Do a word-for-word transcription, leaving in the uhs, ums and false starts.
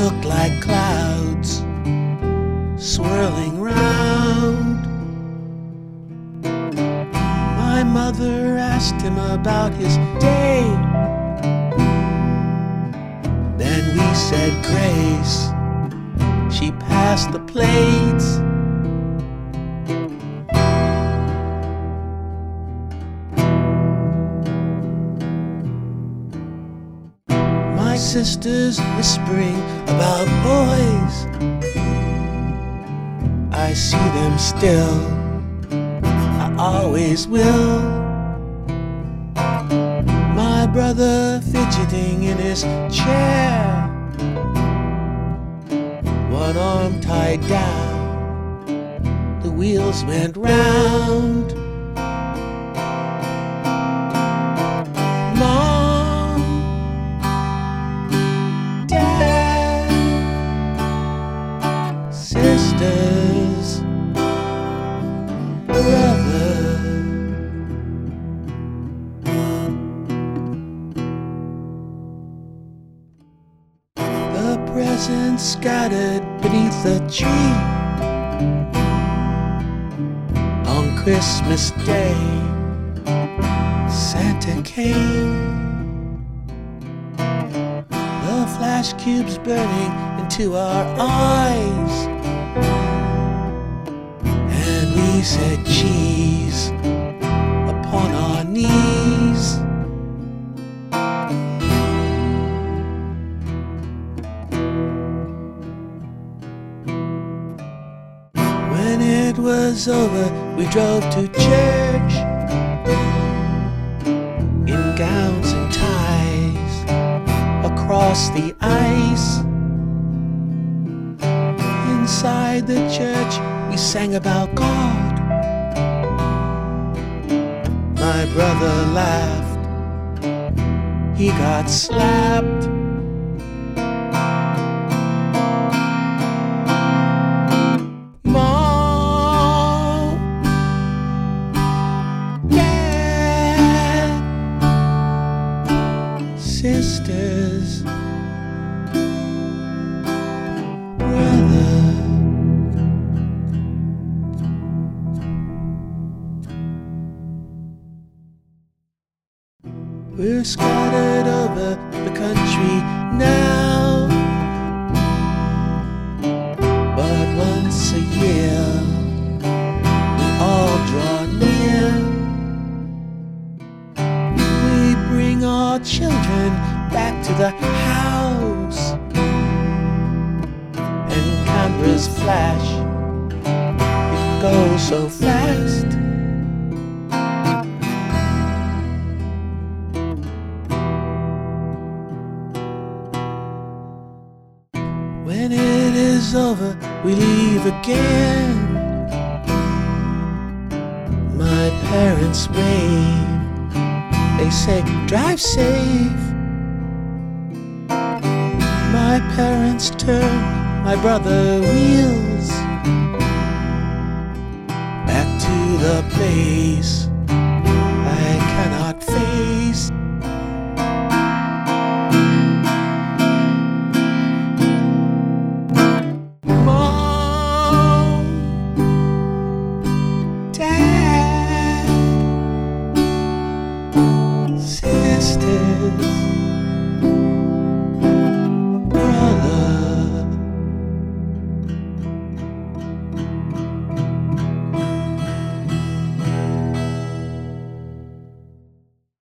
looked like clouds swirling round. My mother asked him about his day. Then we said grace. She passed the plates. My sister's whispering about boys. I see them still, I always will. My brother fidgeting in his chair, one arm tied down, the wheels went round. Mom, Dad, sisters, brother. The presents scattered beneath the tree on Christmas Day. Santa came, the flash cubes burning into our eyes, and we said cheese upon our knees. When it was over, we drove to church in gowns and ties across the ice. Inside the church, we sang about God. My brother laughed, he got slapped. Mom, Dad, sisters, brother. We're scattered over the country now, but once a year we all draw near. We bring our children back to the house, and cameras flash, it goes so fast. When it is over, we leave again. My parents wave, they say, drive safe. My parents turn, my brother wheels back to the place